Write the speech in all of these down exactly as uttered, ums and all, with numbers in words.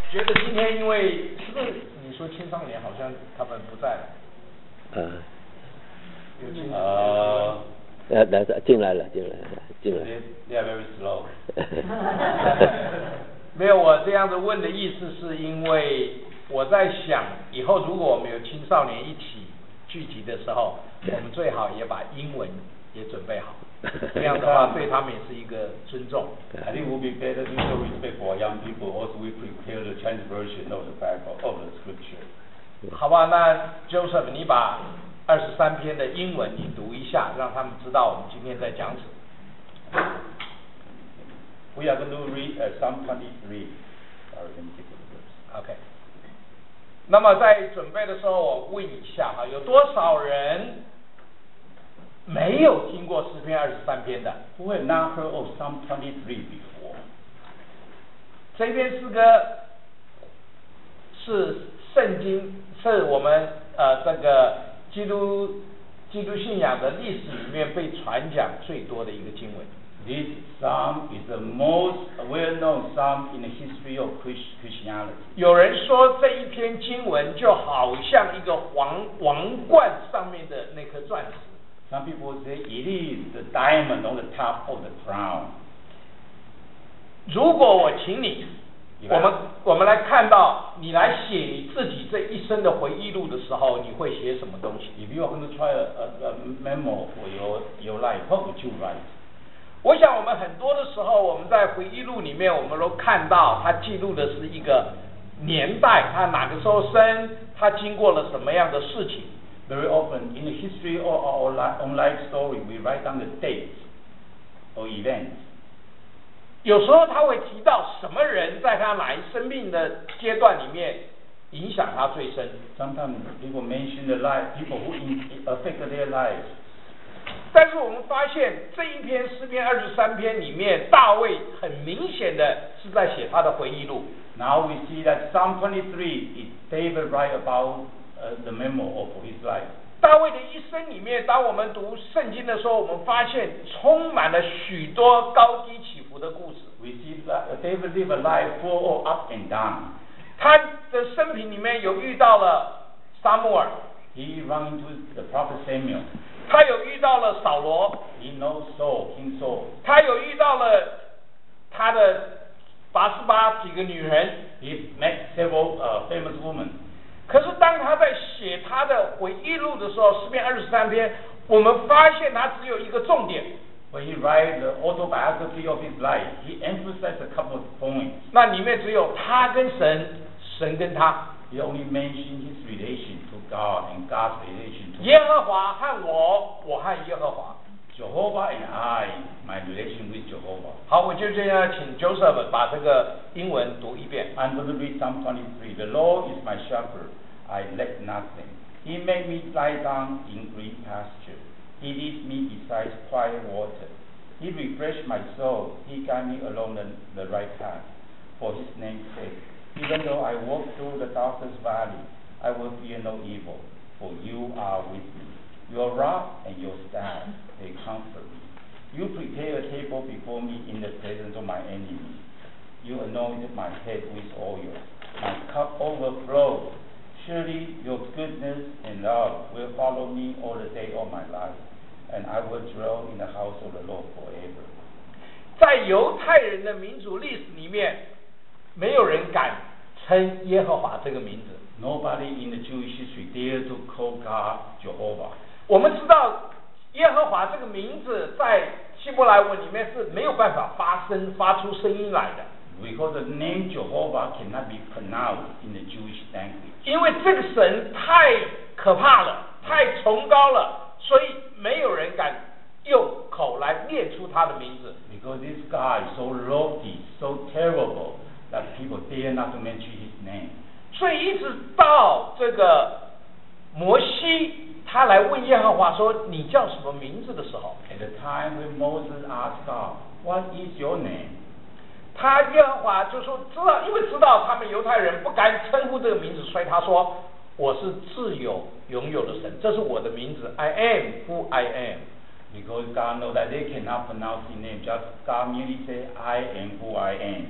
觉得今天因为是不是你说青少年好像他们不在了？ 呃， 有青呃， 来来进来了，进来了，进来了。 They are very slow 没有，我这样子问的意思是因为我在想，以后如果我们有青少年一起聚集的时候，我们最好也把英文也准备好，这样的话对他们也是一个尊重。 I think it would be better to show respect for young people. Also, we prepare the Chinese version of the Bible of the Scripture. 好吧，那 Joseph， 你把二十三篇的英文你读一下，让他们知道我们今天在讲什么。 We are going to read uh, Psalm twenty-three. Sorry, let me take the verse. OK。那么在准备的时候，我问一下哈，有多少人没有听过诗篇二十三篇的 ？Who have not heard of Psalm twenty-three before? 这篇诗歌是圣经，是我们呃这个基督基督信仰的历史里面被传讲最多的一个经文。 This psalm is the most well-known psalm in the history of Christianity. 有人说这一篇经文就好像一个皇王冠上面的那颗钻石。 Some people say it is the diamond on the top of the crown. 如果我请你，我们我们来看到你来写你自己这一生的回忆录的时候，你会写什么东西 ？If you are going to try a, a, a memo for your your life, what would you write? 我想我们很多的时候，我们在回忆录里面，我们都看到它记录的是一个年代，他哪个时候生，他经过了什么样的事情。 Very often in the history of our own life story, we write down the dates or events. 有时候他会提到什么人在他哪一生命的阶段里面影响他最深。 Sometimes people mention the life, people who affected their lives. 但是我们发现这一篇诗篇二十三篇里面，大卫很明显的是在写他的回忆录。 Now we see that Psalm twenty-three is David write about uh, the memo of his life. 大卫的一生里面，当我们读圣经的时候，我们发现充满了许多高低起伏的故事。 We see that David lived a life full of up and down. 他的生平里面有遇到了撒母耳 He ran into the prophet Samuel. 他有遇到了扫罗 He knows Saul, King Saul. 他有遇到了他的八十八几个女人 He met several uh, famous women. 可是当他在写他的回忆录的时候，诗篇二十三篇，我们发现他只有一个重点。 When he write the autobiography of his life, he emphasized a couple of points. 那里面只有他跟神，神跟他。 He only mentioned his relation to God and God's relation to 耶和华和我，我和耶和华。 Jehovah and I, my relation with Jehovah. 好，我就这样请 Joseph 把这个英文读一遍。 I'm going to read Psalm twenty-three. The Lord is my shepherd; I lack nothing. He made me lie down in green pasture. He leads me beside quiet water. He refreshed my soul. He guides me along the, the right path for His name's sake. Even though I walk through the darkest valley, I will fear no evil, for you are with me. Your rod and your staff, they comfort me. You prepare a table before me in the presence of my enemies. You anointed my head with oil. My cup overflows. Surely your goodness and love will follow me all the day of my life, and I will dwell in the house of the Lord forever. 在犹太人的民族历史里面，没有人敢称耶和华这个名字。 Nobody in the Jewish history dare to call God Jehovah. 我们知道耶和华这个名字在希伯来文里面是没有办法发声发出声音来的。 Because the name Jehovah cannot be pronounced in the Jewish language. 因为这个神太可怕了，太崇高了，所以没有人敢用口来念出他的名字。 Because this God is so lofty, so terrible that people dare not to mention His name. 所以一直到这个摩西。他来问耶和华说：“你叫什么名字的时候 ，At the time when Moses asked God, "What is your name?" 他耶和华就说：“知道，因为知道他们犹太人不敢称呼这个名字，所以他说我是自有拥有的神，这是我的名字 ，I am who I am." Because God knows that they cannot pronounce His name, just God merely say, "I am who I am."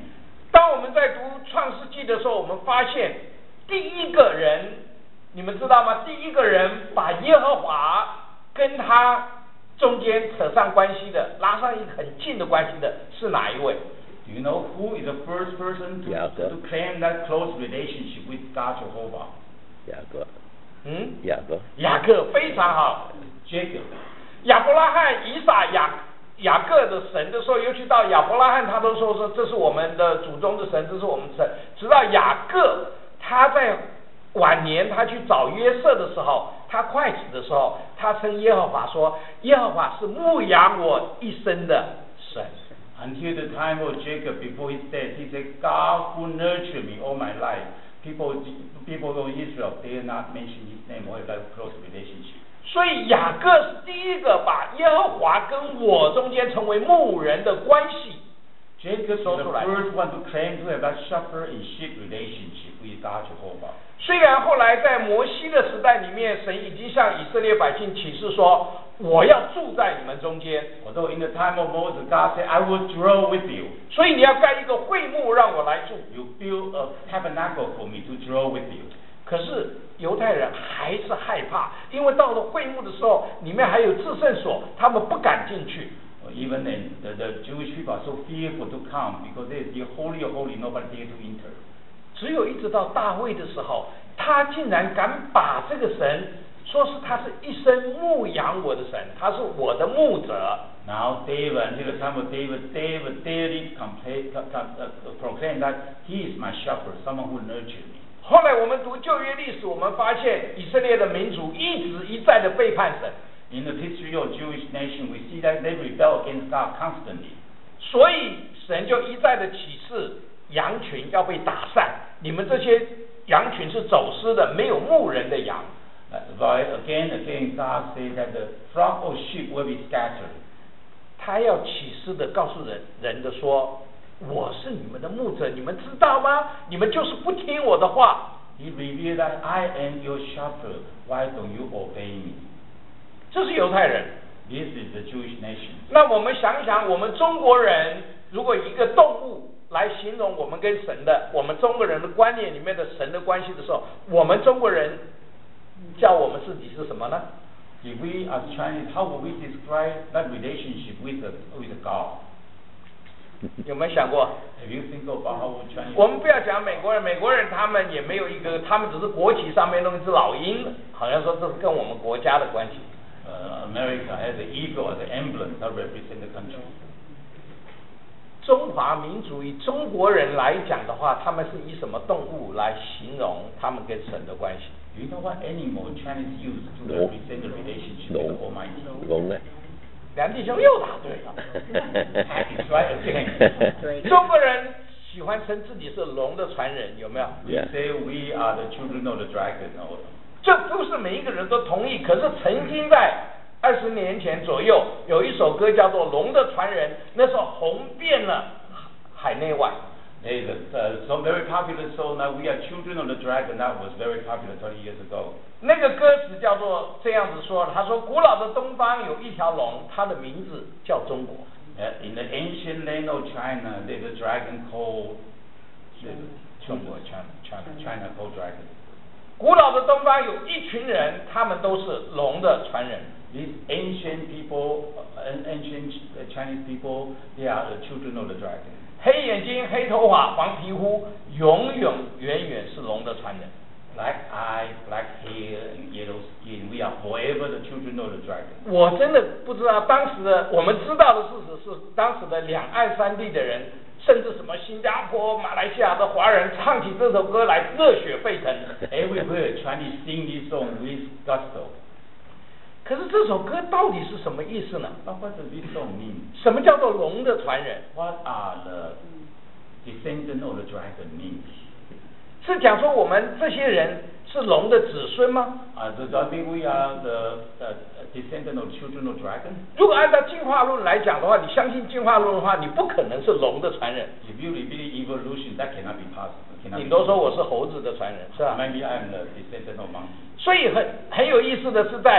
当我们在读创世纪的时候，我们发现第一个人，你们知道吗？第一个人把耶和华跟他中间扯上关系的，拉上一个很近的关系的是哪一位？ Do you know who is the first person to, Jacob. to claim that close relationship with God Jehovah? 雅各， 嗯， 雅各， 雅各，非常好。 Jacob. 亚伯拉罕、以撒、雅雅各的神的时候，尤其到亚伯拉罕，他都说说这是我们的祖宗的神，这是我们的神。直到雅各他在晚年他去找约瑟的时候，他快死的时候，他称耶和华说：“耶和华是牧养我一生的神。” Until the time of Jacob, before his death, he said, God who nurtured me all my life. People, people of Israel, they did not mention his name or have a close relationship. 所以雅各是第一个把耶和华跟我中间成为牧人的关系 Jacob is 说 the 出来。 first one to claim to have that shepherd and sheep relationship with God Jehovah. 虽然后来在摩西的时代里面，神已经向以色列百姓启示说，我要住在你们中间， Although in the time of Moses, God said, I will dwell with you. 所以你要盖一个会幕让我来住。 You build a tabernacle for me to dwell with you. 可是犹太人还是害怕，因为到了会幕的时候，里面还有至圣所，他们不敢进去。 Even then, the, the Jewish people are so fearful to come because they say, holy, holy, nobody dare to enter. 只有一直到大卫的时候，他竟然敢把这个神说是他是一生牧养我的神，他是我的牧者。 Now David, until the time of David, David daily complain, uh, uh, proclaim that he is my shepherd, someone who nurtured me. 后来我们读旧约历史，我们发现以色列的民族一直一再的背叛神。 In the history of Jewish nation, we see that they rebel against God constantly. 所以神就一再的启示羊群要被打散，你们这些羊群是走失的，没有牧人的羊。 Uh, but again, again, God says that the flock of sheep will be scattered. 他要启示的告诉人人的说，我是你们的牧者，你们知道吗？你们就是不听我的话。 He revealed that I am your shepherd. Why don't you obey me? 这是犹太人。 This is the Jewish nation. 那我们想一想，我们中国人如果以一个动物来形容我们跟神的，我们中国人的观念里面的神的关系的时候，我们中国人叫我们自己是什么呢？ If we as Chinese, how would we describe that relationship with the, with the God? 有没有想过？ If you think about how would Chinese, 我们不要讲美国人，美国人他们也没有一个，他们只是国旗上面弄一只老鹰，好像说这是跟我们国家的关系。 uh, America has the eagle as an emblem that represents the country. 中华民族以中国人来讲的话，他们是以什么动物来形容他们跟神的关系？ Do you know what animal Chinese use to No. represent the relationship with the Almighty? 龙呢？ 梁弟兄又答对了。 It's right again. 中国人喜欢称自己是龙的传人，有没有？ We say we are the children of the dragon. No. 这不是每一个人都同意，可是曾经在二十年前左右，有一首歌叫做《龙的传人》，那时候红遍了海内外。 There's a uh, so very popular song now. We are children of the dragon. That was very popular twenty years ago. 那个歌词叫做这样子说的，他说：“古老的东方有一条龙，它的名字叫中国。” Uh, in the ancient land of China, there's a dragon called 中国 China China。 China called dragon. 古老的东方有一群人，他们都是龙的传人。 These ancient people, uh, ancient Chinese people, they are the children of the dragon. 黑眼睛、黑头发、黄皮肤，永永远远是龙的传人。 Black eye, black hair, and yellow skin. We are forever the children of the dragon. 我真的不知道当时的，我们知道的事实是，当时的两岸三地的人，甚至什么新加坡、马来西亚的华人，唱起这首歌来热血沸腾。 Everywhere Chinese sing this song with gusto. 可是这首歌到底是什么意思呢？ But what does this song mean? 什么叫做龙的传人？ What are the descendants of the dragon mean? 是讲说我们这些人是龙的子孙吗？ Uh, does that mean we are the uh, descendant of children of dragon? 如果按照进化论来讲的话，你相信进化论的话，你不可能是龙的传人， If you believe evolution, that cannot be possible. Cannot 顶 be 多说 possible. 我是猴子的传人，是吧？ Maybe I am the descendant of monkey. 所以很很有意思的是在，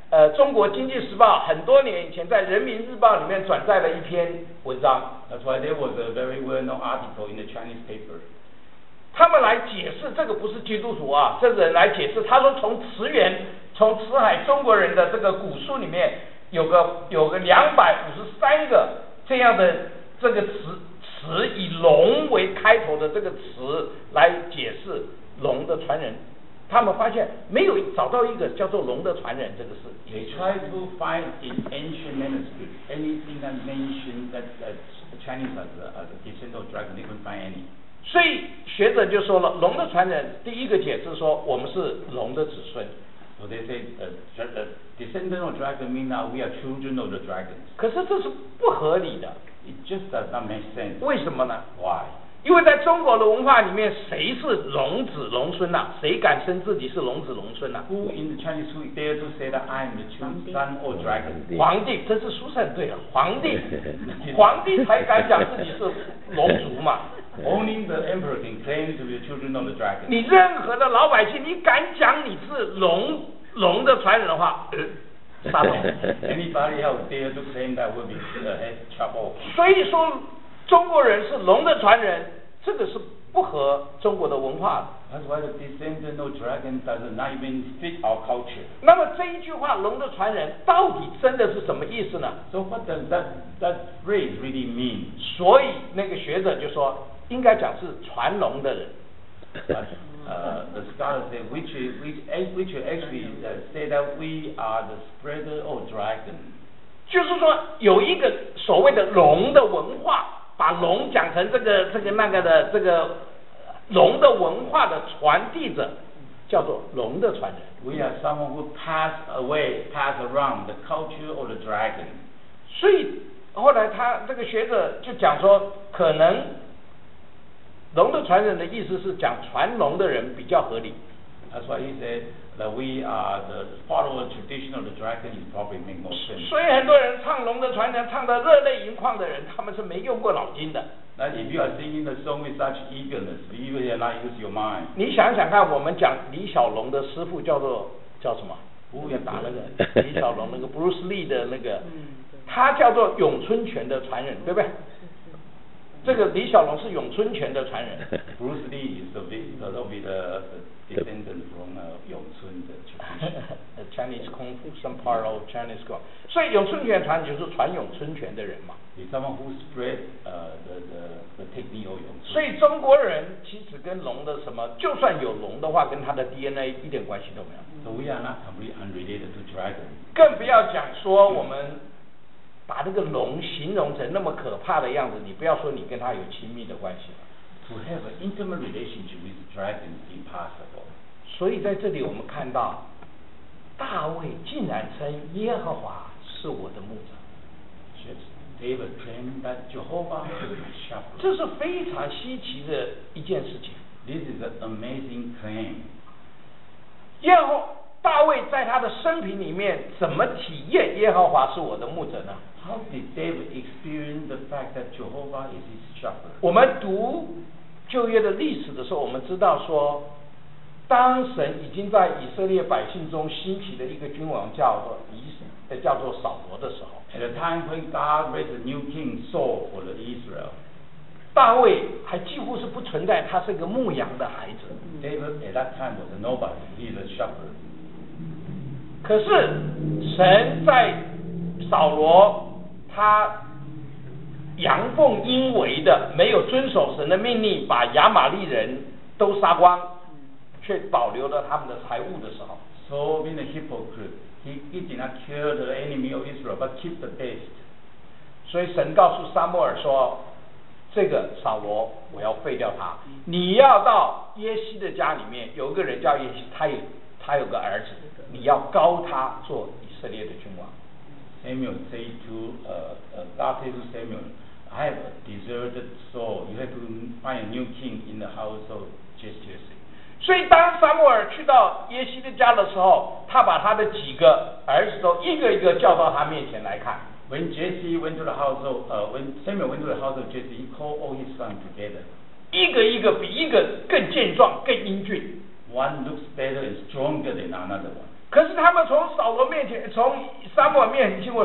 呃，中国经济时报很多年以前在人民日报里面转载了一篇文章。 That's why there was a very well-known article in the Chinese paper. 他们来解释这个不是基督徒啊，这个人来解释，他说从词源，从辞海中国人的这个古书里面有个有个两百五十三个这样的这个词词以龙为开头的这个词来解释龙的传人。他们发现没有找到一个叫做龙的传人这个事。 They try to find in ancient manuscripts anything that mentioned that uh, Chinese as a, as a descendant of dragon. They couldn't find any. 所以学者就说了，龙的传人第一个解释说我们是龙的子孙。 So they say uh, the descendant of dragon mean that we are children of the dragons. 可是这是不合理的。 It just does not make sense. 为什么呢 Why? 因为在中国的文化里面，谁是龙子龙孙呐、啊？谁敢称自己是龙子龙孙呐、啊、 ？Who in the Chinese who dare to say that I am the true son or dragon? 皇帝，这是书圣对了，皇帝，皇帝才敢讲自己是龙族嘛。 Only the emperor can claim to be the children of the dragon. 你任何的老百姓，你敢讲你是龙龙的传人的话，呃，杀头。 Anybody else dare to claim that will be uh, head chop off. 所以说。中国人是龙的传人，这个是不合中国的文化的。 That's why the descendant of dragon does not even fit our culture. 那么这一句话“龙的传人”到底真的是什么意思呢 ？So what does that that phrase really mean? 所以那个学者就说，应该讲是传龙的人。 But, uh, the scholars say which which which actually uh, say that we are the spreader of dragon. 就是说有一个所谓的龙的文化。把龙讲成这个这个那个的这个龙的文化的传递者，叫做龙的传人。 We are someone who pass away, pass around the culture of the dragon. 所以后来他这个学者就讲说，可能龙的传人的意思是讲传龙的人比较合理。 That's why he said that we are the follower tradition of the dragon is probably make more sense. 所以很多人唱龙的传人唱得热泪盈眶的人，他们是没用过脑筋的。 That if you are singing the song with such eagerness, you will not use your mind. 你想想看，我们讲李小龙的师傅叫做叫什么？不要打那个李小龙那个 Bruce Lee 的那个，他叫做咏春拳的传人，对不对？这个李小龙是咏春拳的传人。 Bruce Lee is the the the descendant from uh, 咏春的 tradition. Chinese Kung Fu, some part of Chinese Kung Fu. 所以咏春拳传就是传咏春拳的人嘛。 Is someone who spread uh, the the the technique of 咏春。 所以中国人其实跟龙的什么，就算有龙的话，跟他的 D N A 一点关系都没有。 So we are not completely unrelated to dragon. 更不要讲说我们把这个龙形容成那么可怕的样子，你不要说你跟他有亲密的关系了。 To have an intimate relationship with the dragon is impossible. 所以在这里我们看到，大卫竟然称耶和华是我的牧者。 David claimed that Jehovah is my shepherd. 这是非常稀奇的一件事情。 This is an amazing claim. 耶和大卫在他的生平里面怎么体验耶和华是我的牧者呢？ How did David experience the fact that Jehovah is his shepherd? 我们读旧约的历史的时候，我们知道说，当神已经在以色列百姓中兴起的一个君王叫做以呃叫做扫罗的时候 ，At the time when God raised a new king Saul for the Israel, 大卫还几乎是不存在，他是个牧羊的孩子。 David at that time was a nobody. He is a shepherd. 可是神在扫罗他阳奉阴违的，没有遵守神的命令，把亚玛力人都杀光，却保留了他们的财物的时候。 So being a hypocrite, he, he did not kill the enemy of Israel, but keep the best. 所以神告诉撒母耳说，这个扫罗我要废掉他，你要到耶西的家里面，有一个人叫耶西，他有他有个儿子，你要膏他做以色列的君王。 Samuel said to uh, uh, God said to Samuel, I have deserted Saul. You have to find a new king in the house of Jesse. 所以当撒母耳去到耶西的家的时候，他把他的几个儿子都一个一个叫到他面前来看。 When Jesse went to the house of, uh, when Samuel went to the house of Jesse, he called all his sons together. 一个一个比一个更健壮、更英俊。 One looks better and stronger than another one. 可是他们从扫罗面前，从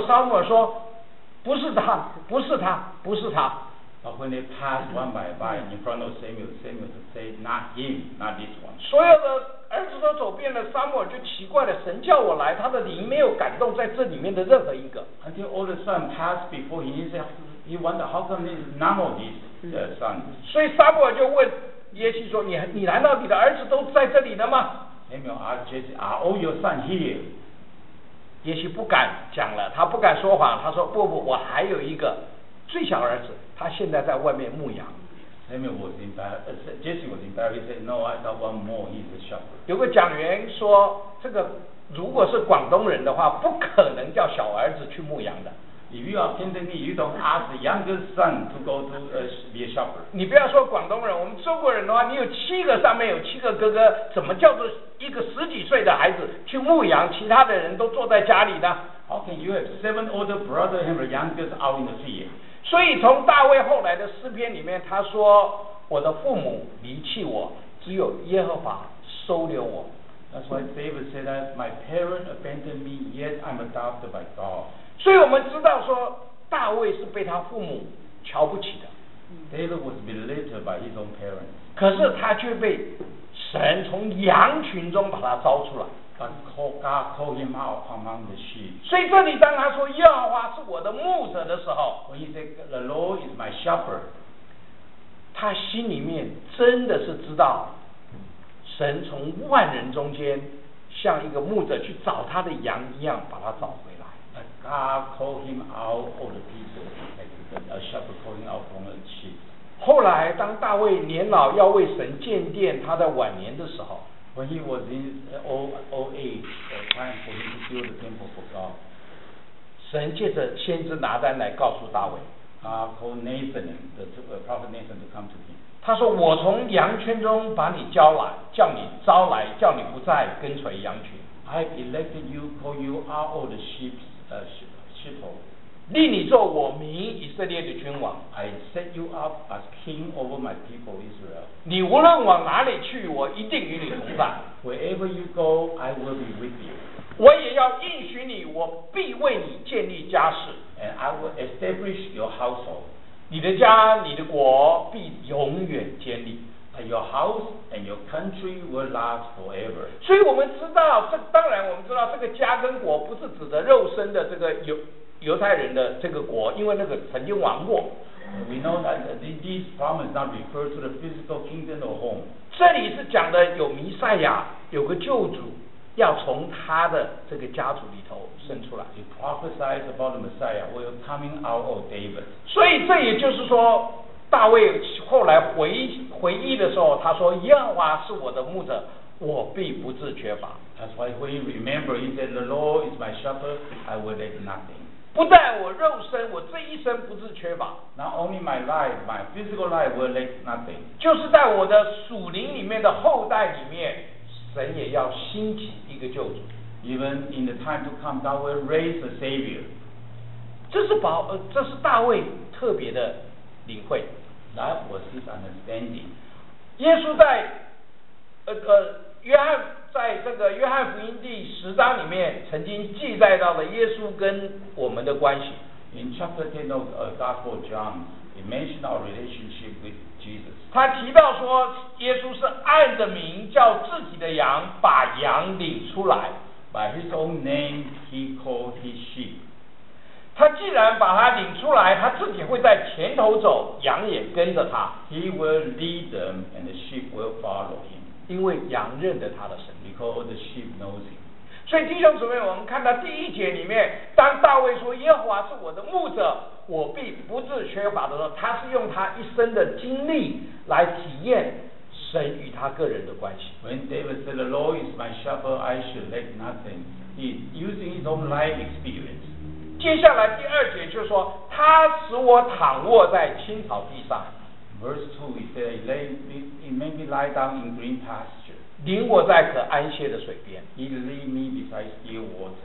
候，撒母耳说，不是他，不是他，不是他。 But when they passed one by one in front of Samuel, Samuel said, "Not him, not this one." 所有的儿子都走遍了，撒母耳就奇怪了，神叫我来，他的灵没有感动在这里面的任何一个。 Until all the son passed before him, he said, he wondered how come there's none of these uh, sons. 所以撒母耳就问耶西说：“你你难道你的儿子都在这里了吗？” Samuel asked Jesse, "Are all your sons here?" 耶西不敢讲了，他不敢说谎，他说：“不不，我还有一个最小儿子，他现在在外面牧羊。” Samuel was embarrassed. Uh, Jesse was embarrassed. He said, "No, I got one more. He's a shepherd." 有个讲员说，这个如果是广东人的话，不可能叫小儿子去牧羊的。 If you are Cantonese, you don't ask the youngest son to go to uh, be a shepherd. 你不要说广东人，我们中国人的话，你有七个上面有七个哥哥，怎么叫做一个十几岁的孩子去牧羊，其他的人都坐在家里呢？ How can you have seven older brothers and the youngest out in the field? 所以从大卫后来的诗篇里面，他说：“我的父母离弃我，只有耶和华收留我。” That's why David said that my parents abandoned me, yet I'm adopted by God. 所以我们知道说，大卫是被他父母瞧不起的。 David was belittled by his own parents. 可是他却被神从羊群中把他招出来。 But God called him out among the sheep. 所以这里当他说耶和华是我的牧者的时候， When he said, "The Lord is my shepherd," 他心里面真的是知道，神从万人中间像一个牧者去找他的羊一样把他找回来。 God called him out of the people, like a shepherd calling out from the sheep. 后来当大卫年老要为神建殿，他在晚年的时候， When he was in old, old age, uh, time for him to build the temple for God, 神借着先知拿单来告诉大卫， God called Nathan, the uh, prophet Nathan, to come to him. 他说：“我从羊圈中把你招来，叫你招来，叫你不再跟随羊群。 I've elected you, call you out of the sheep, uh, sheepfold. 立你做我民以色列的君王。 I set you up as king over my people Israel. 你无论往哪里去，我一定与你同在。 Wherever you go, I will be with you. 我也要应许你，我必为你建立家室。 And I will establish your household. 你的家，你的国必永远坚立。” And your house and your country will last forever. 所以我们知道，这当然我们知道，这个家跟国不是指的肉身的这个犹犹太人的这个国，因为那个曾经亡过。 We know that these promises not refer to the physical kingdom or home. 这里是讲的有弥赛亚，有个救主要从他的这个家族里头生出来。 It prophesies about the Messiah will coming out of David. 所以这也就是说，大卫后来回回忆的时候，他说：“耶和华是我的牧者，我必不致缺乏。” That's why when he remembered, he said, "The Lord is my shepherd; I will lack nothing." 不但我肉身，我这一生不致缺乏。 Not only my life, my physical life will lack nothing. 就是在我的属灵里面的后代里面，神也要兴起一个救主。 Even in the time to come, God will raise a Savior. 这是保呃，这是大卫特别的领会。 That was his understanding. 耶稣在呃呃约翰在这个约翰福音第十章里面曾经记载到了耶稣跟我们的关系。 In chapter ten of uh, Gospel of John, it mentioned our relationship with Jesus. 他提到说，耶稣是按着名叫自己的羊，把羊领出来。 By his own name, he called his sheep. 他既然把他领出来，他自己会在前头走，羊也跟着他。 He will lead them, and the sheep will follow him. 因为羊认得他的神。 Because the sheep knows him. 所以弟兄姊妹，我们看到第一节里面，当大卫说耶和华是我的牧者，我必不致缺乏的时候，他是用他一生的经历来体验神与他个人的关系。 When David said, "The Lord is my shepherd; I should lack nothing," he is using his own life experience. 接下来第二节就说，他使我躺卧在青草地上。 Verse two, he said, "He, lay, he made me lie down in green pasture. 领我在可安歇的水边。 He lead me beside still water."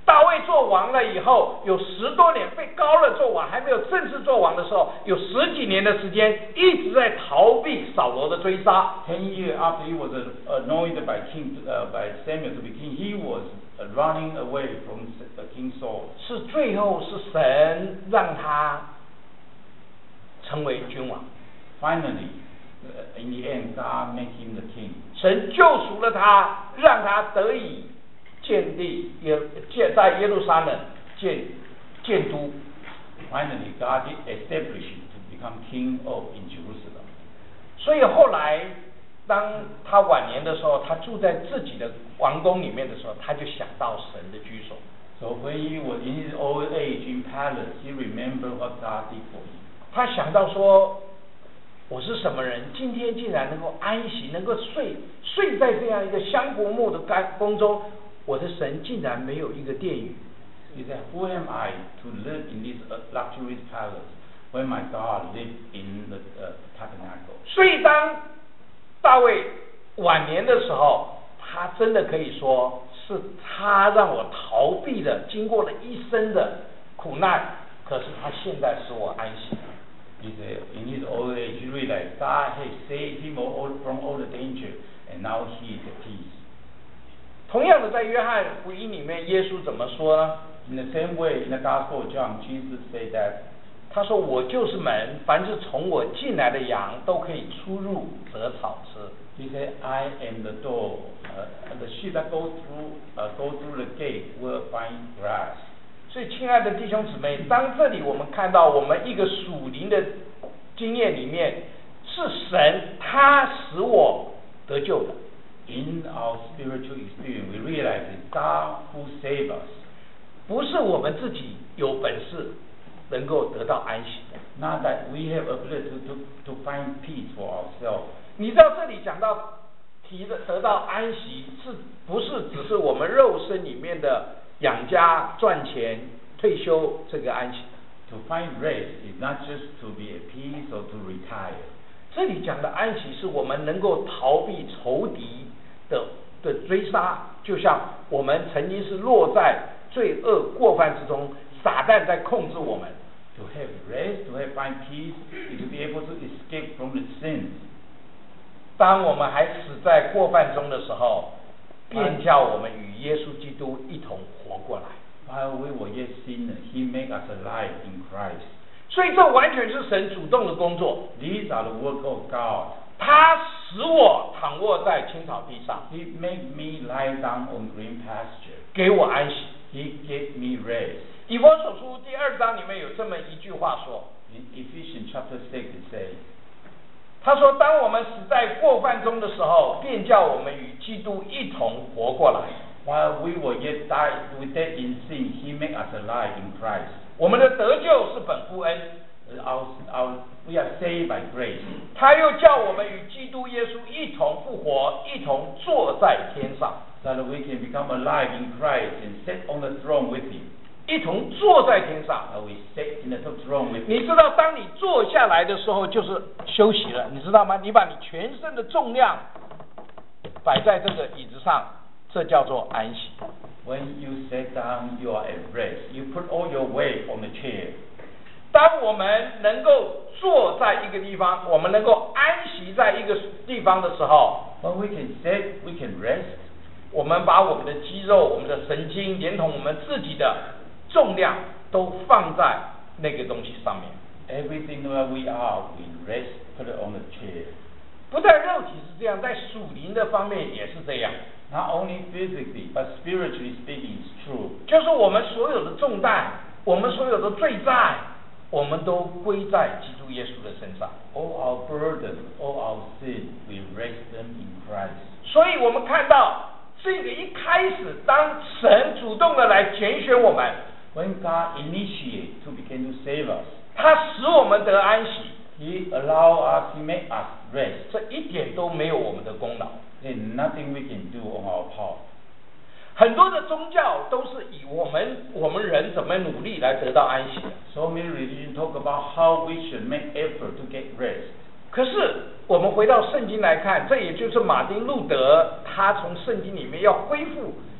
大卫做王了以后，有十多年被膏了做王，还没有正式做王的时候，有十几年的时间一直在逃避扫罗的追杀。 Ten years after he was anointed by King uh, by Samuel to be king, he was uh, running away from uh, King Saul. 是最后是神让他成为君王。 Finally, uh, in the end, God made him the king. 神救赎了他，让他得以建立耶建在耶路撒冷建建都。 Finally, God established him to become king of in Jerusalem. 所以后来，当他晚年的时候，他住在自己的王宫里面的时候，他就想到神的居所。 So when he was in his old age in palace, he remembered what God did for him. 他想到说，我是什么人？今天竟然能够安息，能够睡睡在这样一个香柏木的宫中。我的神竟然没有一个殿宇。 He said, "Who am I to live in this luxurious palace when my God lived in the uh, tabernacle?" 所以当大卫晚年的时候，他真的可以说是他让我逃避了，经过了一生的苦难，可是他现在使我安息。 He said, in his old age, he realized God had saved him all, from all the danger, and now he is at peace. 同样的，在约翰福音里面，耶稣怎么说呢？ In the same way, in the Gospel of John, Jesus said that 他说：“我就是门，凡是从我进来的羊都可以出入得草吃。” He said, "I am the door. Uh, the sheep that go through uh, go through the gate will find grass." 所以，亲爱的弟兄姊妹，当这里我们看到我们一个属灵的经验里面，是神他使我得救的。 In our spiritual experience, we realize it's God who saved us. 不是我们自己有本事能够得到安息的。 Not that we have ability to, to, to find peace for ourselves. 你知道这里讲到提的得到安息，是不是只是我们肉身里面的养家赚钱退休这个安息？ To find rest is not just to be at peace or to retire. 这里讲的安息是我们能够逃避仇敌的的追杀，就像我们曾经是落在罪恶过犯之中，撒旦在控制我们。 To have rest, to have find peace, is to be able to escape from the sins. 当我们还死在过犯中的时候，便叫我们与耶稣基督一同活过来。 While we were yet sinners, He made us alive in Christ. 所以这完全是神主动的工作。 These are the work of God. 他使我躺卧在青草地上， He made me lie down on green pasture. 给我安息。 He gave me rest. 以弗所书第二章里面有这么一句话说， In Ephesians chapter six, it says, 他说：“当我们死在过犯中的时候，便叫我们与基督一同活过来。 While we were yet died, we dead in sin, He made us alive in Christ. 我们的得救是本乎恩， Our, our, we are saved by grace. 他又叫我们与基督耶稣一同复活，一同坐在天上， So that we can become alive in Christ and sit on the throne with Him. 一同坐在天上。 And we sit in the throne with Him. 你知道，当你坐下来的时候，就是休息了，你知道吗？你把你全身的重量摆在这个椅子上，这叫做安息。 When you sit down, you are at rest. You put all your weight on the chair. 当我们能够坐在一个地方，我们能够安息在一个地方的时候， When we can sit, we can rest. 我们把我们的肌肉、我们的神经，连同我们自己的重量，都放在那个东西上面。 Everything where we are, we rest, put it on the chair. 不但肉体是这样，在属灵的方面也是这样。 Not only physically, but spiritually speaking, it's true. 就是我们所有的重担，我们所有的罪债，我们都归在基督耶稣的身上。 All our burden, all our sin, we rest them in Christ. 所以我们看到这个一开始，当神主动的来拣选我们， When God initiates to begin to save us, 他使我们得安息， He allow us, He make us rest. 这一点都没有我们的功劳。 There's nothing we can do on our part. 很多的宗教都是以我们我们人怎么努力来得到安息的。 So many religions talk about how we should make effort to get rest. 可是我们回到圣经来看，这也就是马丁路德他从圣经里面要恢复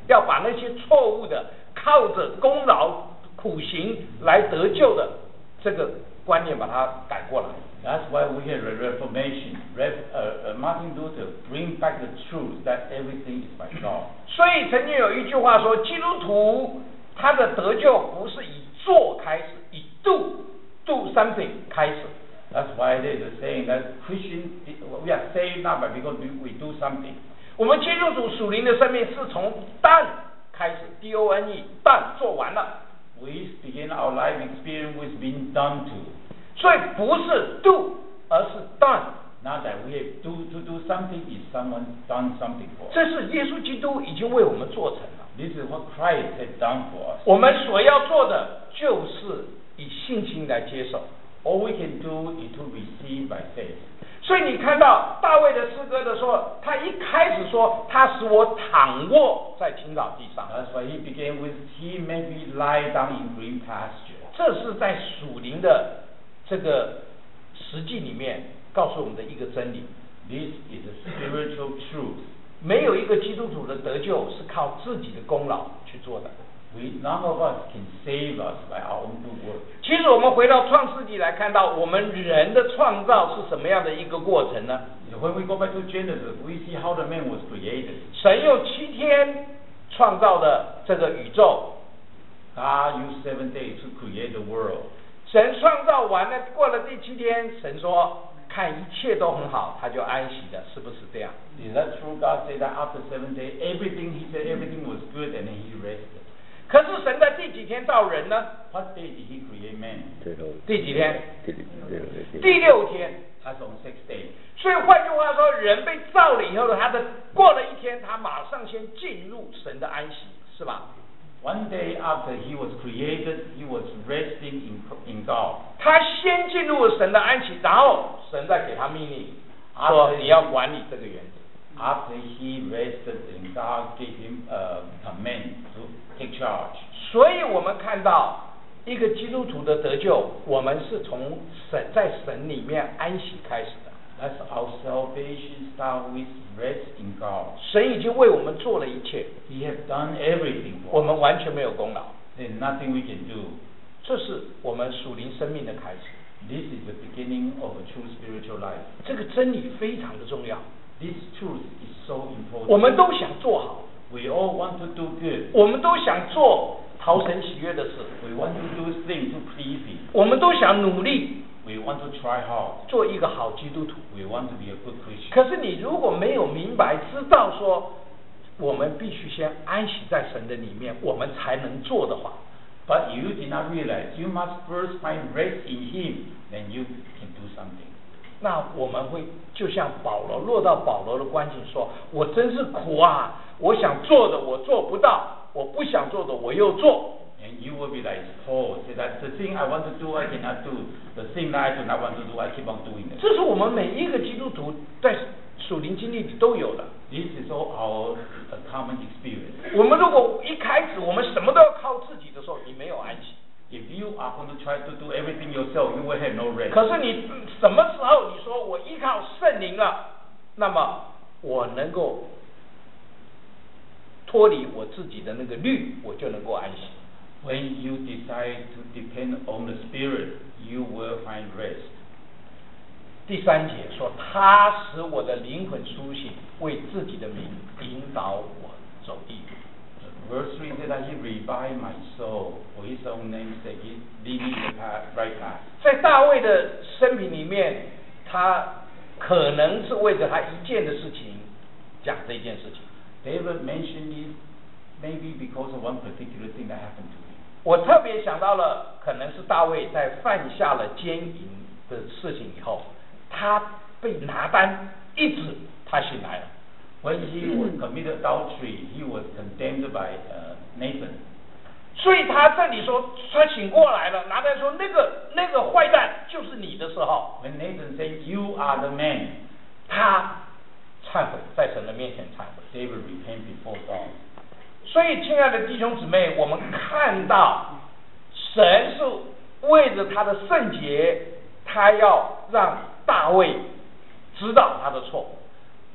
要把那些错误的靠着功劳苦行来得救的这个观念把它改过来。 That's why we have a Reformation. Rev, uh, uh, Martin Luther bring back the truth that everything is by God. 所以曾经有一句话说，基督徒他的得救不是以做开始，以 do do something 开始。 That's why there is a saying that Christian we are saved not by because we, we do something. 我们基督徒属灵的生命是从 done 开始 ，D O N E done 做完了。 We begin our life experience with being done to. 所以不是 do 而是 done。 Not that we have do to do something is someone done something for us. 这是耶稣基督已经为我们做成了。 This is what Christ has done for us. 我们所要做的就是以信心来接受。 All we can do is to receive by faith. 所以你看到大卫的诗歌的时候，他一开始说他使我躺卧在青草地上。 That's why he began with he made me lie down in green pasture. 这是在属灵的这个实际里面告诉我们的一个真理。 This is a spiritual truth. 没有一个基督徒的得救是靠自己的功劳去做的。 We, none of us can save us by our own good work. 其实我们回到创世纪来看到，我们人的创造是什么样的一个过程呢？ When we go back to Genesis, we see how the man was created. 神用七天创造的这个宇宙。 God used seven days to create the world. 神创造完了，过了第七天，神说看一切都很好，他就安息了，是不是这样？ Is that true? God said that after seven days, everything He said everything was good, and then He rested. 可是神在第几天造人呢？ What day did He create man? 第几天？ 第六天。 第六天。 That's on sixth day. 所以换句话说，人被造了以后呢，他的过了一天，他马上先进入神的安息，是吧？ One day after He was created, He was resting in in God. 他先进入了神的安息，然后神再给他命令，说你要管理这个园子。 After He rested, and God gave Him a command to take charge. 所以我们看到一个基督徒的得救，我们是从神在神里面安息开始的。 That's our salvation start with rest in God. 神已经为我们做了一切， He has done everything 我 for us. 们完全没有功劳。 There's nothing we can do. 这是我们属灵生命的开始。 This is the beginning of a true spiritual life. 这个真理非常的重要。 This truth is so important. 我们都想做好， We all want to do good. 我们都想做讨神喜悦的事， We want to do things to please Him. 我们都想努力 We want to try hard. 做一个好基督徒。 We want to be a good Christian. 可是你如果没有明白知道说，我们必须先安息在神的里面，我们才能做的话， But you did not realize you must first find rest in Him, then you can do something. 那我们会就像保罗落到保罗的光景说，我真是苦啊！我想做的我做不到，我不想做的我又做。 And you will be like Paul, say that the thing I want to do I cannot do, the thing that I do not want to do I keep on doing it. 这是我们每一个基督徒在属灵经历里都有的。 This is all our uh, common experience. 我们如果一开始我们什么都要靠自己的时候，你没有安息。 If you are going to try to do everything yourself, you will have no rest. 可是你什么时候你说我依靠圣灵了，那么我能够脱离我自己的那个律，我就能够安息。 When you decide to depend on the Spirit, you will find rest. 第三节说，他使我的灵魂苏醒，为自己的名引导我走义。 Verse three says that He revived my soul. For His own name's sake, He lead me the path, right path. 在大卫的生平里面，他可能是为着他一件的事情讲这件事情。 David mentioned this maybe because of one particular thing that happened to him. 我特别想到了，可能是大卫在犯下了奸淫的事情以后，他被拿单一指，他醒来了。 When he was committed adultery, he was condemned by uh, Nathan. 所以他这里说，他醒过来了，拿单说那个那个坏蛋就是你的时候， When Nathan said, "You are the man," 他忏悔，在神的面前忏悔。 David repented before God. 所以，亲爱的弟兄姊妹，我们看到神是为着他的圣洁，他要让大卫知道他的错。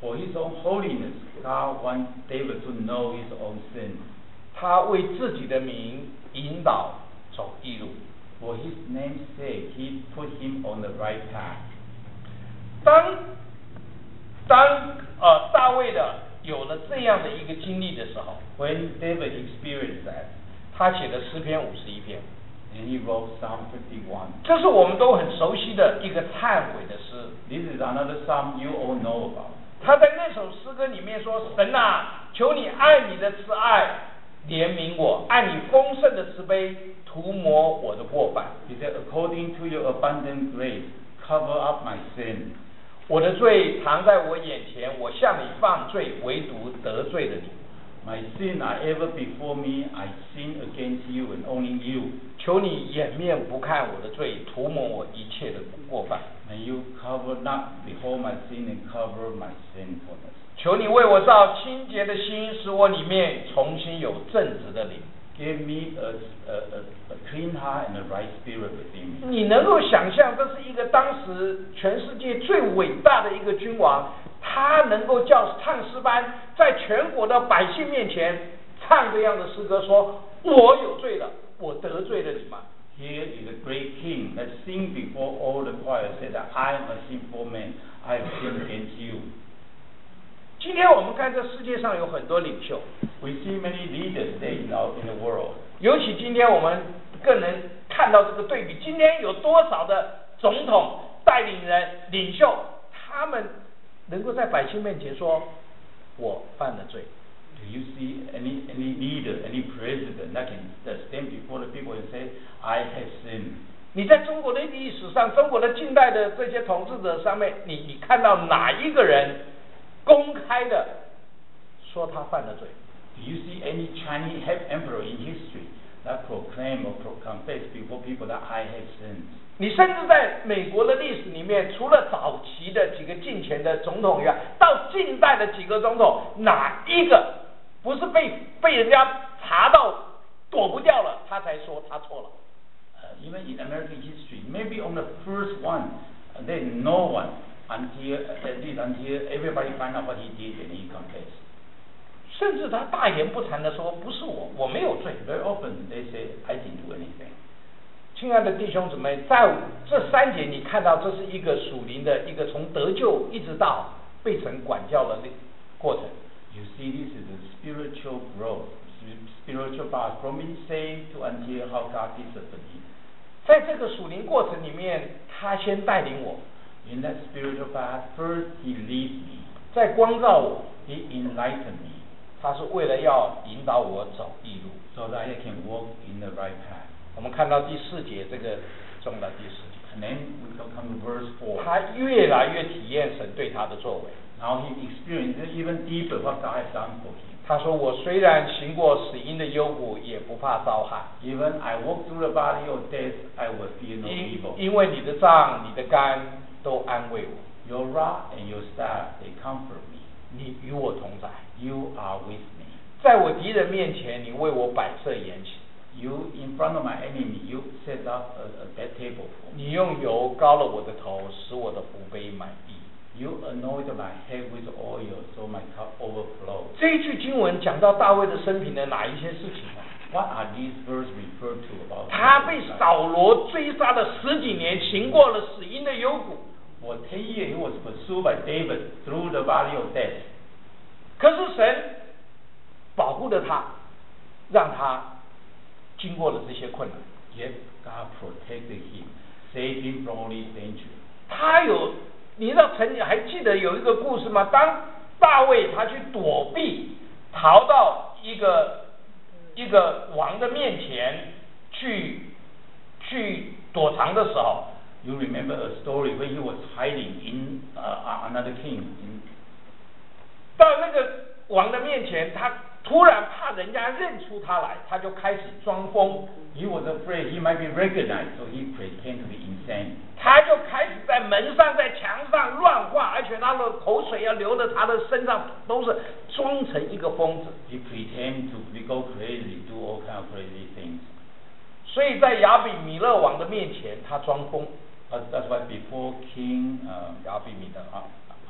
For his own holiness, God wants David to know his own sin. 他为自己的名引导走义路。 For his name's sake, he put him on the right path. 当当呃大卫的有了这样的一个经历的时候， When David experienced that, 他写了诗篇五十一篇， and he wrote Psalm fifty-one. 这是我们都很熟悉的一个忏悔的诗。 This is another psalm you all know about. 他在那首诗歌里面说：“神啊，求你按你的慈爱怜悯我，按你丰盛的慈悲涂抹我的过犯。” He said, according to your abundant grace, cover up my sin. 我的罪藏在我眼前，我向你犯罪，唯独得罪了你。 My sin are ever before me. I sin against you and only you. 求你掩面不看我的罪，涂抹我一切的过犯。 May you cover not behold my sin and cover my sinfulness. 求你为我造清洁的心，使我里面重新有正直的灵。 Give me a, a, a, a clean heart and a right spirit within me. 你能够想象，这是一个当时全世界最伟大的一个君王，他能够叫唱诗班在全国的百姓面前唱这样的诗歌，说：“我有罪了，我得罪了你吗？” Here is a great king that sing before all the choir, said that I am a sinful man. I have sinned against you. 今天我们看这世界上有很多领袖， We see many leaders today in, our, in the world. 尤其今天我们更能看到这个对比。今天有多少的总统、带领人、领袖，他们能够在百姓面前说：“我犯了罪。” Do you see any any leader, any president that can that stand before the people and say, "I have sinned"? 你在中国的历史上，中国的近代的这些统治者上面，你你看到哪一个人公开的说他犯了罪？ Do you see any Chinese emperor in history that proclaim or pro confess before people that I have sinned? 你甚至在美国的历史里面，除了早期的几个近前的总统以外，到近代的几个总统，哪一个不是被被人家查到躲不掉了，他才说他错了？ Uh, even in American history, maybe on the first one, uh, there is no one until at least until everybody find out what he did and he confessed. 甚至他大言不惭的说：“不是我，我没有罪。” Very often they say, "I didn't do anything." 亲爱的弟兄姊妹，在这三节你看到，这是一个属灵的一个从得救一直到被神管教的过程。 You see, this is a spiritual growth, spiritual path from being saved to until how God disciplined him. 在这个属灵过程里面，他先带领我。 In that spiritual path, first he leads me. 在光照我。 He enlightened me. 他是为了要引导我走义路 ，so that I can walk in the right path. 我们看到第四节，这个中到第四节。 And then we come to verse four. 他越来越体验神对他的作为。 Now he experienced even deeper what God has done for him. 他说：“我虽然行过死荫的幽谷，也不怕遭害。 Even I walk through the valley of death, I will fear no 因 evil. 因为你的杖、你的竿都安慰我， Your rod and your staff, they comfort me. 你与我同在。 You are with me. 在我敌人面前，你为我摆设筵席。 You in front of my enemy, you set up a, a bed table for me. 你用油膏了我的头，使我的福杯满溢。” You anointed my head with oil, so my cup overflows. 这一句经文讲到大卫的生平的哪一些事情呢？ What are these verses referred to about? 他被扫罗追杀了十几年，行过了死荫的幽谷。 For ten years he was pursued by David through the valley of death. 可是神保护了他，让他经过了这些困难。 Yet God protected him, saved him from all these dangers. 他有，你知道曾经还记得有一个故事吗？当大卫他去躲避，逃到一个一个王的面前去去躲藏的时候。 You remember a story when he was hiding in uh, another king. In 到那个王的面前，他突然怕人家认出他来，他就开始装疯。 He was afraid he might be recognized, so he pretended to be insane. 他就开始在门上、在墙上乱画，而且他的口水要流的他的身上都是装成一个疯子。 He pretended to go crazy, do all kind of crazy things. 所以在亚比米勒王的面前，他装疯。 But that's why before King uh, 亚比米勒啊，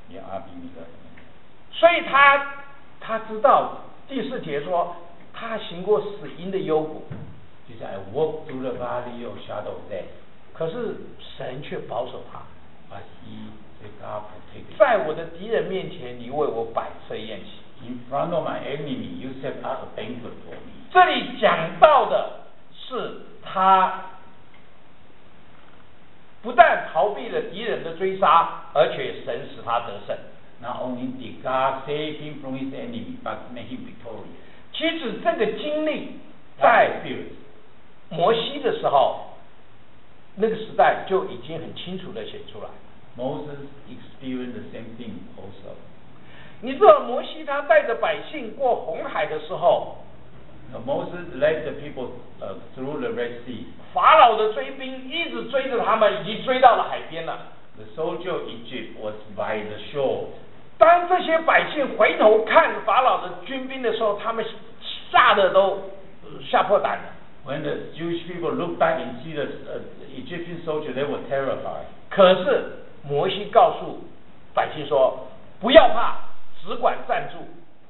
也阿比米勒。 所以他他知道第四节说，他行过死荫的幽谷， 就是 I walk through the valley of shadow of death。 可是神却保守他。 But he, the God protected. 在我的敌人面前，你为我摆设宴席。 In front of my enemy, you set out a banquet for me. 这里讲到的是他不但逃避了敌人的追杀，而且神使他得胜。 Not only did God save him from his enemy, but made him victorious. 其实这个经历在摩西的时候，那个时代就已经很清楚的写出来。 Moses experienced the same thing also. 你知道摩西他带着百姓过红海的时候， Now Moses led the people uh, through the Red Sea. 法老的追兵一直追着他们，已经追到了海边了。 The soldier of Egypt was by the shore. 当这些百姓回头看法老的军兵的时候，他们吓得都吓破胆了。 When the Jewish people looked back and see the uh, Egyptian soldier, they were terrified. 可是摩西告诉百姓说：“不要怕，只管站住。”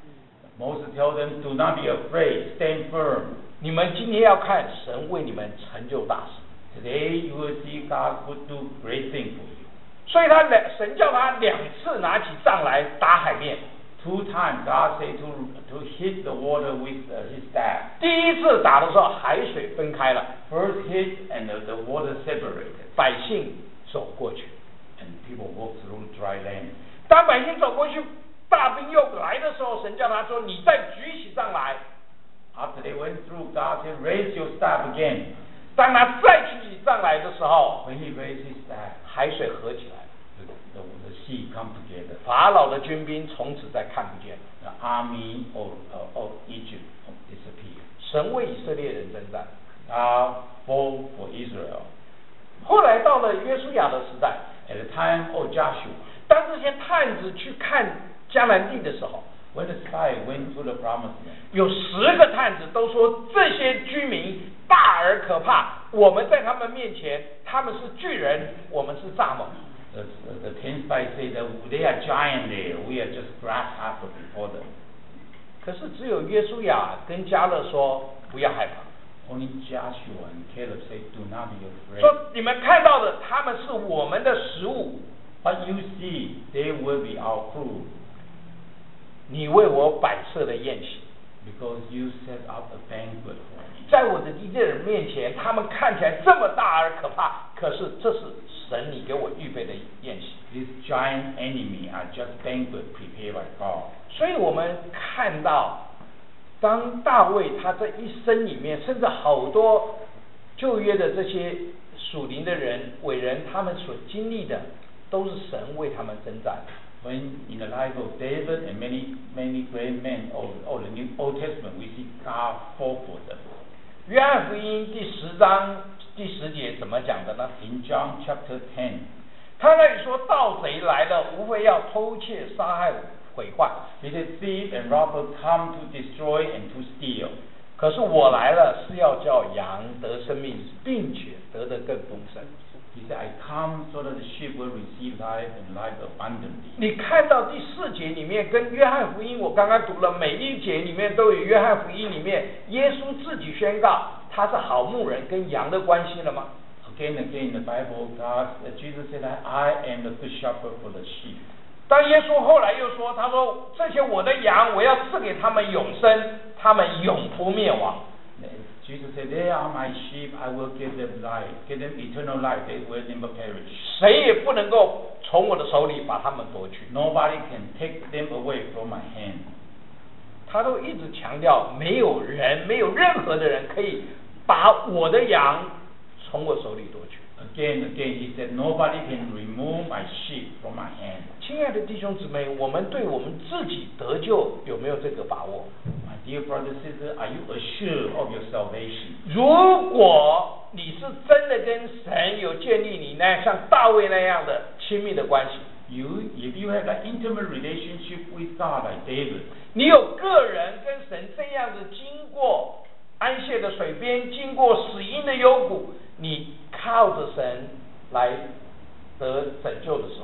Moses told them, "Do not be afraid, stand firm." 你们今天要看神为你们成就大事。 Today you will see God would do great things for you. 所以他两神叫他两次拿起杖来打海面。 Two times God said to to hit the water with uh, his staff. 第一次打的时候，海水分开了。 First hit and the, the water separated. 百姓走过去。 And people walked through dry land. 当百姓走过去，大兵又来的时候，神叫他说：“你再举起杖来。” After they went through, God said, "Raise your staff again." 当他再举起杖来的时候， When he raised his staff, 海水合起来， the, the, the sea come together. 法老的军兵从此再看不见。 The army of, uh, of Egypt disappeared. 神为以色列人征战。 God fought for Israel. 后来到了约书亚的时代， At the time of Joshua, 当这些探子去看迦南地的时候， when the spy went to the promised land, 有十个探子都说这些居民大而可怕，我们在他们面前，他们是巨人，我们是蚱蜢。 the, the, the ten spies say that they are giant there, we are just grasshopper before them. 可是只有约书亚跟迦勒说不要害怕。 Only Joshua and Caleb say, "Do not be afraid." 说你们看到的，他们是我们的食物。 What you see, they will be our food. 你为我摆设的宴席， Because you set up a banquet for me. 在我的敌人面前，他们看起来这么大而可怕，可是这是神你给我预备的宴席。 These giant enemy are just banquet prepared by God. 所以我们看到，当大卫他这一生里面，甚至好多旧约的这些属灵的人、伟人，他们所经历的，都是神为他们征战。 When in the life of David and many many great men of, of the New Old Testament, we see God fought for them. 约翰福音第十章第十节怎么讲的呢？ In John chapter ten, 他那里说，盗贼来了，无非要偷窃、杀害、毁坏。 he said, "Thief and robber come to destroy and to steal." 可是我来了，是要叫羊得生命，并且得得更丰盛。 He said, "I come so that the sheep will receive life and life abundantly." 你看到第四节里面，跟约翰福音我刚刚读了每一节里面都有约翰福音里面耶稣自己宣告他是好牧人跟羊的关系了吗？ Again and again in the Bible, God, uh, Jesus said, "I am the good shepherd for the sheep." 当耶稣后来又说，他说这些我的羊，我要赐给他们永生，他们永不灭亡。 Jesus said, "They are my sheep. I will give them life, give them eternal life. They will never perish. 谁也不能够从我的手里把他们夺去。 Nobody can take them away from my hand." 他都一直强调，没有人，没有任何的人可以把我的羊从我手里夺去。 Again, again, he said, "Nobody can remove my sheep from my hand." 亲爱的弟兄姊妹，我们对我们自己得救有没有这个把握？ My dear brother, sister, are you assured of your salvation? 如果你是真的跟神有建立你那像大卫那样的亲密的关系， You, if you have an intimate relationship with God like David, 你有个人跟神这样子经过安歇的水边，经过死荫的幽谷，你靠着神来得拯救的时候，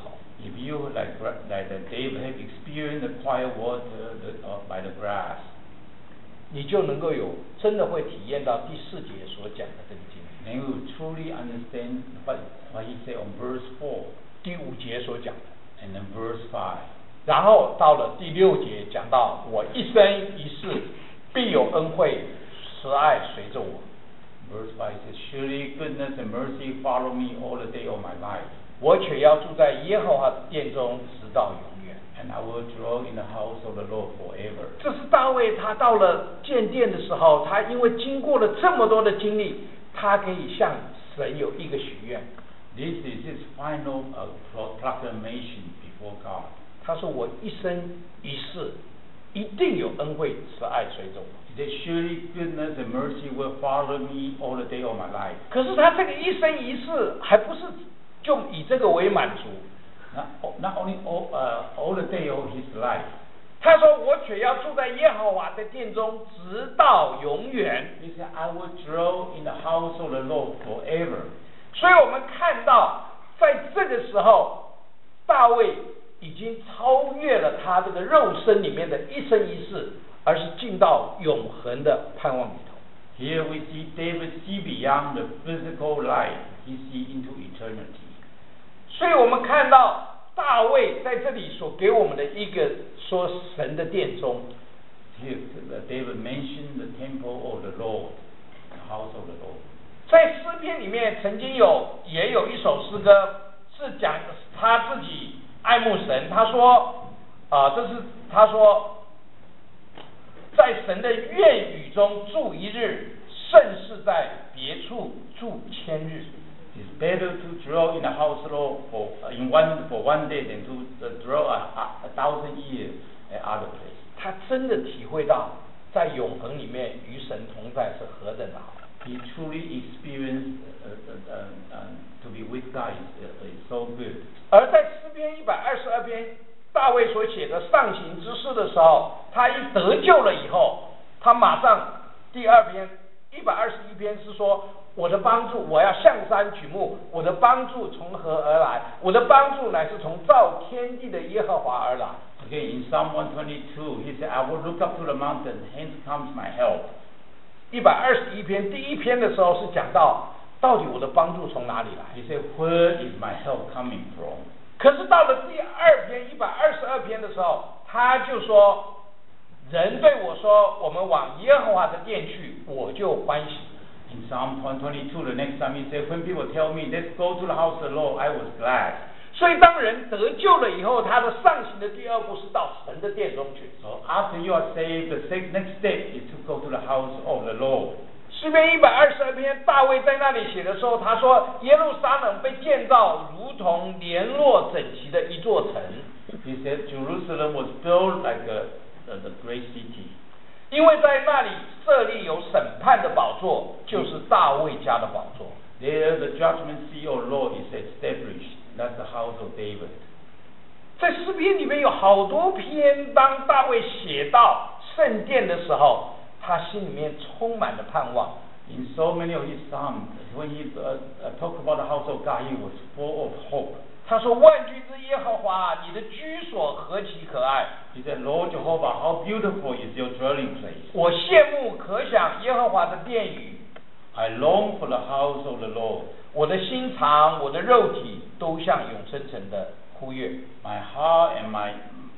If you like like David have experienced the quiet water the, uh, by the grass, 你就能够有真的会体验到第四节所讲的这个经历。 then you will truly understand what what he said on verse four. 第五节所讲的。 And then verse five. 然后到了第六节讲到我一生一世必有恩惠慈爱随着我。 Verse five says, surely goodness and mercy follow me all the day of my life. 我却要住在耶和华的殿中，直到永远。 And I will dwell in the house of the Lord forever. 这是大卫他到了建殿的时候，他因为经过了这么多的经历，他可以向神有一个许愿。 This is his final uh, proclamation before God. 他说我一生一世一定有恩惠慈爱随着我。 He said, surely goodness and mercy will follow me all the day of my life. 可是他这个一生一世还不是就以这个为满足。 Not, not only all, uh, all the day of his life. 他说我却要住在耶和华的殿中，直到永远。 He said, I will dwell in the house of the Lord forever. 所以我们看到，在这个时候，大卫已经超越了他这个肉身里面的一生一世，而是进到永恒的盼望里头。 Here we see David see beyond the physical life, he see into eternity. 所以我们看到大卫在这里所给我们的一个说神的殿中。 Here David mentioned the temple of the Lord, the house of the Lord. 在诗篇里面曾经有也有一首诗歌是讲他自己爱慕神，他说啊、呃，这是他说在神的院宇中住一日，胜是在别处住千日。 It's better to dwell in the house of the Lord for in one for one day than to uh, dwell a, a, a thousand years at other place. 他真的体会到在永恒里面与神同在是何等的好。 He truly experienced uh, uh, uh, uh, to be with God is, uh, is so good. 而在诗篇一百二十二篇，大卫所写的上行之诗的时候，他一得救了以后，他马上第二篇一百二十一篇是说，我的帮助，我要向山举目，我的帮助从何而来？我的帮助乃是从造天地的耶和华而来。 Okay, in Psalm one twenty-two, he said, I will look up to the mountain, hence comes my help. 一百二十一篇第一篇的时候是讲到，到底我的帮助从哪里来？ He said, where is my help coming from? 可是到了第二篇一百二十二篇的时候，他就说，人对我说，我们往耶和华的殿去，我就欢喜。 In Psalm one twenty-two, the next time he said, when people tell me, let's go to the house of the Lord, I was glad. 所以当人得救了以后，他的上行的第二步是到神的殿中去。 So after you are saved, the next step is to go to the house of the Lord. 诗篇一百二十二篇，大卫在那里写的时候，他说耶路撒冷被建造如同联络整齐的一座城。 He said Jerusalem was built like a, a, a great city. 因为在那里设立有审判的宝座，就是大卫家的宝座。 There the judgment seat of the Lord is established. That's the house of David. 在诗篇里面有好多篇，当大卫写到圣殿的时候，他心里面充满了盼望。 In so many of his psalms, when he uh, uh, talked about the house of God, he was full of hope. 他说：“万军之耶和华，你的居所何其可爱！” He said, Lord Jehovah, how beautiful is your dwelling place. 我羡慕可想耶和华的殿宇。 I long for the house of the Lord. 我的心肠，我的肉体都向永生城的呼跃。 My heart and my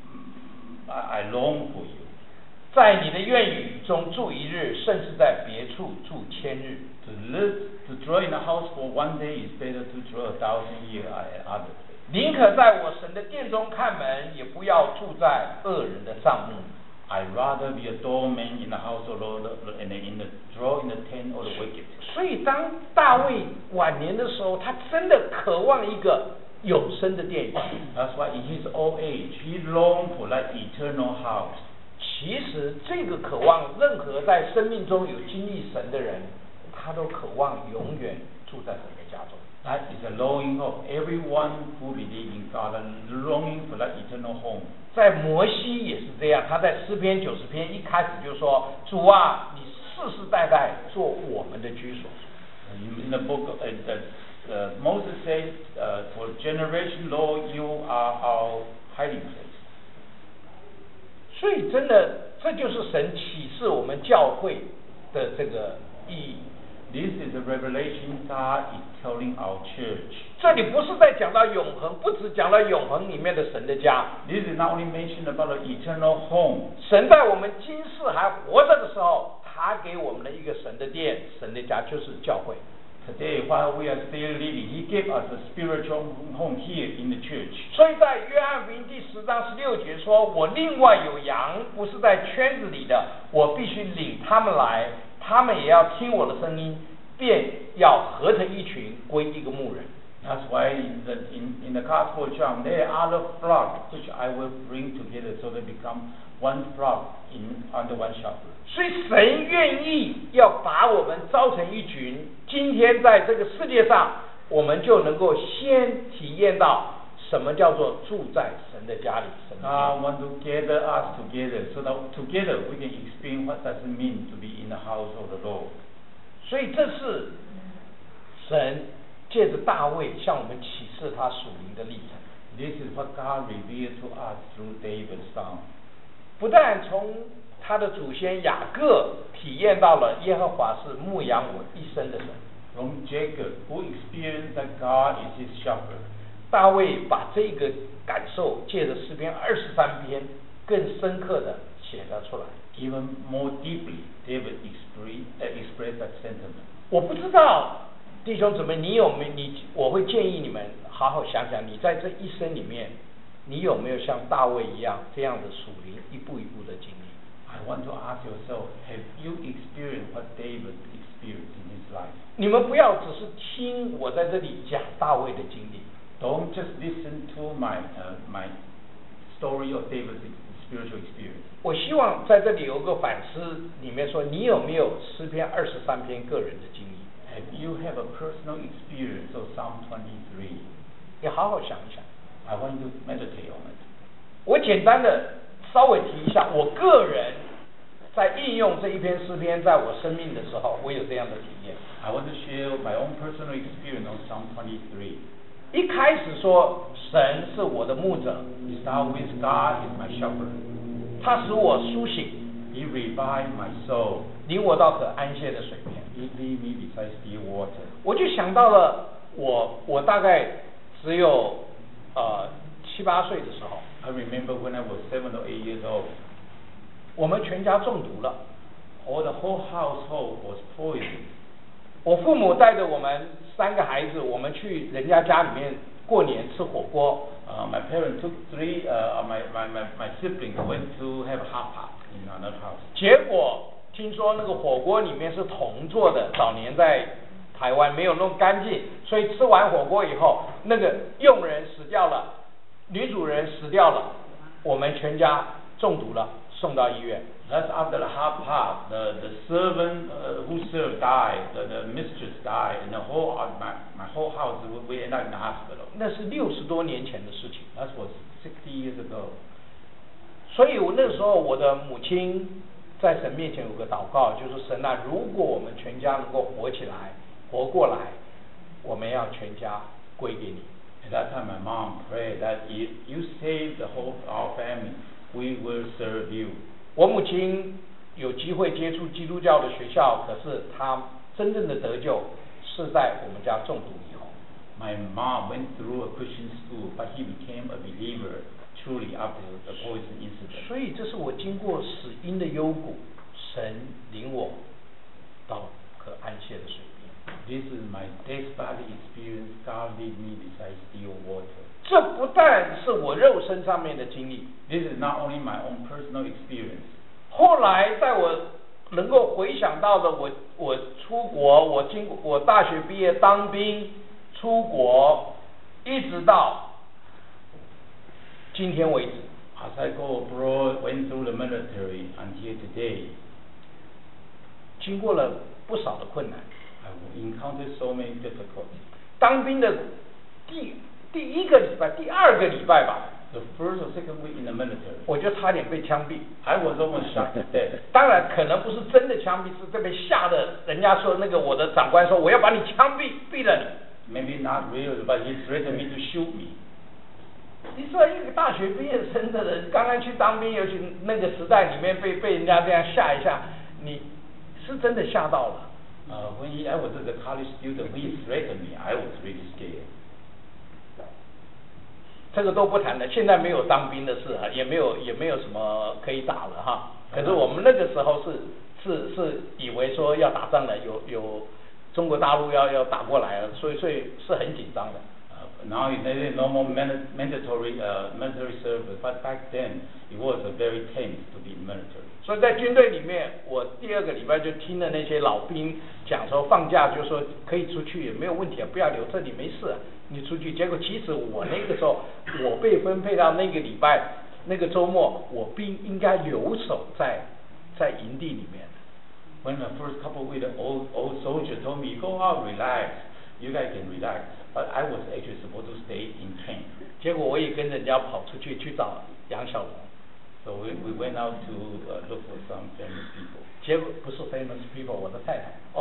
I, I long for you. 在你的院宇中住一日，胜是在别处住千日。 To live, to dwell in a house for one day is better to dwell a thousand years at other place. 宁可在我神的殿中看门，也不要住在恶人的帐幕。 I'd rather be a doorman in the house of the Lord and in the dwell in the tent of the wicked. 所以当大卫晚年的时候，他真的渴望一个永生的殿宇。 That's why in his old age, he longed for that eternal house. 其实这个渴望，任何在生命中有经历神的人，他都渴望永远住在神的家中。 That is a longing of everyone who believes in God, a longing for that eternal home. 在摩西也是这样，他在诗篇九十篇一开始就说：“主啊，你世世代代做我们的居所。” In the book of uh, uh, Moses says, uh, "For generation, Lord, you are our hiding place." 所以真的，这就是神启示我们教会的这个意义。 This is a revelation God is telling our church. 这里不是在讲到永恒，不只讲到永恒里面的神的家。 This is not only mentioned about the eternal home. 神在我们今世还活着的时候，他给我们的一个神的殿、神的家，就是教会。 Today, while we are still living, He gave us a spiritual home here in the church. 所以在约翰福音第十章十六节说：“我另外有羊，不是在圈子里的，我必须领他们来，他们也要听我的声音，便要合成一群，归一个牧人。” That's why in the, in, in the Gospel of John, there are other flocks which I will bring together so they become one flock in, under one shepherd. 所以神愿意要把我们招成一群，今天在这个世界上，我们就能够先体验到什么叫做住在神的家里。神的家 God want to gather us together so that together we can experience what does it mean to be in the house of the Lord. 所以这是神借着大卫向我们启示他属灵的历程。 This is what God revealed to us through David's song. 不但从他的祖先雅各体验到了耶和华是牧养我一生的神。 From Jacob, who experienced that God is his shepherd. 大卫把这个感受借着诗篇二十三篇更深刻的写了出来。 Even more deeply, David expressed, uh, expressed that sentiment. 我不知道弟兄姊妹，你有没你？我会建议你们好好想想，你在这一生里面，你有没有像大卫一样这样的属灵一步一步的经历？ I want to ask yourself, have you experienced what David experienced in his life? 你们不要只是听我在这里讲大卫的经历。 Don't just listen to my uh, my story of David's spiritual experience. 我希望在这里有个反思，里面说你有没有诗篇二十三篇个人的经历？ Have you have a personal experience of Psalm twenty-three? 你好好想一想。 I want you to meditate on it. 我简单的稍微提一下，我个人在应用这一篇诗篇，在我生命的时候，我有这样的体验。 I want to share my own personal experience on Psalm twenty-three. 一开始说神是我的牧者， It starts with God is my shepherd. 他使我苏醒， He revived my soul. 领我到可安歇的水边。 He lead me beside still water. 我就想到了我我大概只有呃七八岁的时候， I remember when I was seven or eight years old. 我们全家中毒了。 All the whole household was poisoned. 我父母带着我们三个孩子，我们去人家家里面过年吃火锅。 Uh, my parents took three, uh, my, my, my, my siblings went to have a hot pot in another house. 结果听说那个火锅里面是铜做的，早年在台湾没有弄干净，所以吃完火锅以后，那个佣人死掉了，女主人死掉了，我们全家中毒了，送到医院。 That's after the hot pot. The the servant uh, who served died. The, the mistress died, and the whole uh, my my whole house we, we ended up in the hospital. 那是六十多年前的事情。 That was sixty years ago. 所以我那时候我的母亲在神面前有个祷告，就是神啊，如果我们全家能够活起来，活过来，我们要全家归给你。 At that time, my mom prayed that if you save the whole our family, we will serve you. 我母亲有机会接触基督教的学校，可是她真正的得救是在我们家中毒以后。 My mom went through a Christian school, but he became a believer truly after the poison incident. 所以这是我经过死荫的幽谷，神领我到可安歇的水边。 This is my death body experience. God lead me beside still water. 这不但是我肉身上面的经历， This is not only my own personal experience. 后来在我能够回想到的，我我出国，我经过我大学毕业当兵，出国，一直到今天为止。 As I go abroad, went through the military until today, 经过了不少的困难。 I will encounter so many difficulties. 当兵的第第一个礼拜、第二个礼拜吧， The first or second week in the military, 我就差点被枪毙。 I was almost shot to death. 当然，可能不是真的枪毙，是这边吓得人家说那个我的长官说我要把你枪毙，毙了你。 maybe not real, but he threatened me to shoot me. 你说一个大学毕业生的人，刚刚去当兵，尤其那个时代里面被被人家这样吓一下，你是真的吓到了。 Uh, when he, I was a college student, when he threatened me, I was really scared. 这个都不谈了，现在没有当兵的事啊，也没有也没有什么可以打了哈。可是我们那个时候是是是以为说要打仗了，有有中国大陆要要打过来了，所以所以是很紧张的。 Uh, now there is no more mandatory uh, military service, but back then it was uh, very tense to be military. 所以在军队里面，我第二个礼拜就听了那些老兵讲说，放假就说可以出去也没有问题啊，不要留这里没事啊，你出去。结果其实我那个时候，我被分配到那个礼拜那个周末，我并应该留守在在营地里面。 When the first couple of weeks, the old old soldier told me, "Go out, relax. You guys can relax." But I was actually supposed to stay in camp. 结果我也跟人家跑出去去找杨小龙。 So we we went out to uh, look for some famous people. 结果不是 famous people， 我的太太。 哦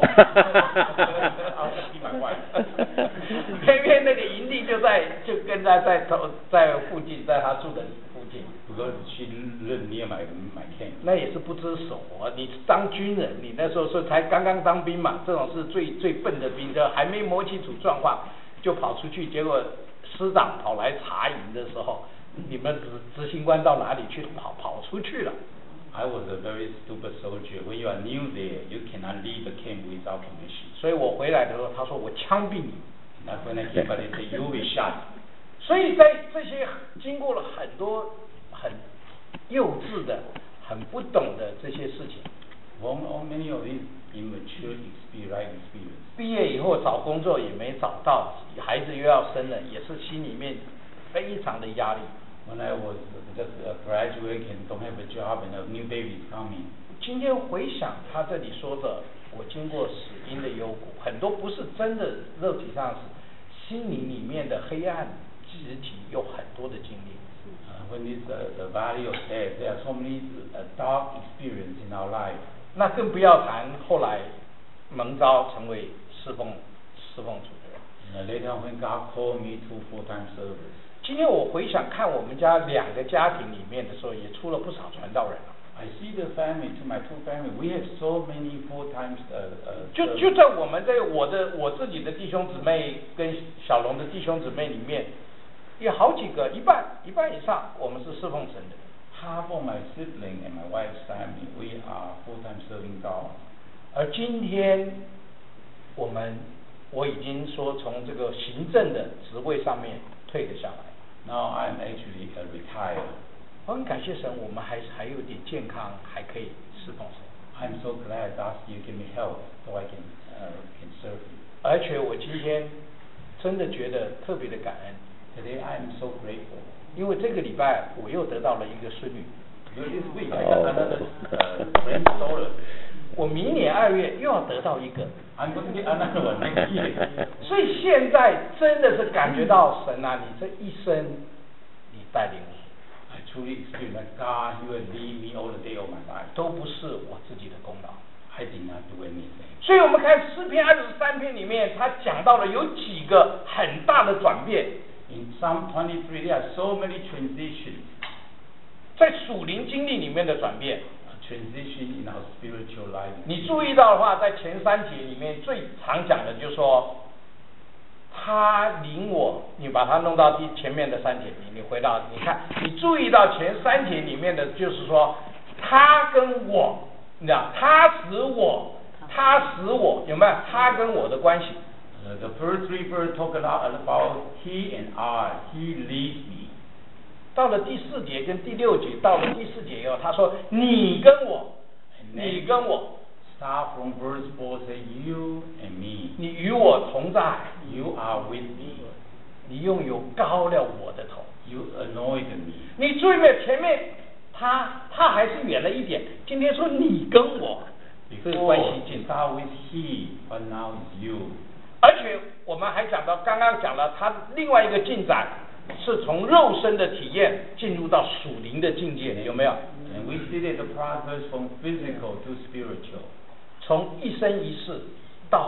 ，I'll see my wife. 偏偏那个营地就在就跟在在在附近，在他住的附近。 Because she lived near my my camp. 那也是不知手啊！你当军人，你那时候是才刚刚当兵嘛，这种是最最笨的兵，就还没摸清楚状况就跑出去，结果师长跑来查营的时候，你们执执行官到哪里去跑跑出去了？ I was a very stupid soldier. When you are new there, you cannot leave the camp without permission. 所以我回来的时候，他说我枪毙你。 That's when I came back, they say you will be shot. 所以在这些经过了很多很幼稚的、很不懂的这些事情。 Well, many of these immature experience, life experience. 毕业以后找工作也没找到，孩子又要生了，也是心里面非常的压力。 When I was just a graduate and don't have a job and a new baby is coming. 今天回想他这里说的，我经过死荫的幽谷，很多不是真的肉体上死，心灵里面的黑暗肢体有很多的经历。 Uh, when it's uh, the valley of death, there are so many uh, dark experiences in our life. 那更不要谈后来蒙召成为侍奉侍奉主的人。 And later on, when God called me to full-time service. 今天我回想看我们家两个家庭里面的时候，也出了不少传道人了。 I see the family, to my two family, we have so many full-time uh, uh, 就就在我们在我的我自己的弟兄姊妹跟小龙的弟兄姊妹里面，有好几个，一半一半以上，我们是侍奉神的。 Half of my sibling and my wife's family, we are full-time serving God. 而今天我们我已经说从这个行政的职位上面退了下来。 Now I'm actually uh, retired. 我很感谢神，我们还还有点健康，还可以侍奉神。 I'm so glad that you give me help so I can uh, can serve you. 而且我今天真的觉得特别的感恩。 Today I am so grateful. 因为这个礼拜我又得到了一个孙女。 This week I got another uh, granddaughter. 我明年二月又要得到一个。 I'm going to get another one next year. 所以现在真的是感觉到神啊，你这一生你带领我。 I truly experience that God, He will lead me all the day of my life. 都不是我自己的功劳。 I did not do anything. 所以我们看诗篇二十三篇里面，他讲到了有几个很大的转变。 In Psalm twenty-three, there are so many transitions. 在属灵经历里面的转变。 Transition in our spiritual life. 你注意到的话，在前三节里面最常讲的就是说，他领我，你把它弄到第前面的三节里，你回到你看，你注意到前三节里面的就是说，他跟我，你知道，他使我，他使我，有没有？他跟我的关系。 Uh, the first three verses talk a lot about He and I. He leads me. 到了第四节跟第六节，到了第四节以后，他说你跟我，你跟我。 Start from verse four, say you and me. 你与我同在 ，You are with me. 你用油膏了我的头 ，You anointed me. 你注意没有？前面他他还是远了一点，今天说你跟我，这个关系近。 Start with he, but now it's you. 而且我们还讲到，刚刚讲了他另外一个进展。是从肉身的体验进入到属灵的境界，有没有 ？And we see that the progress from physical to spiritual. 从一生一世到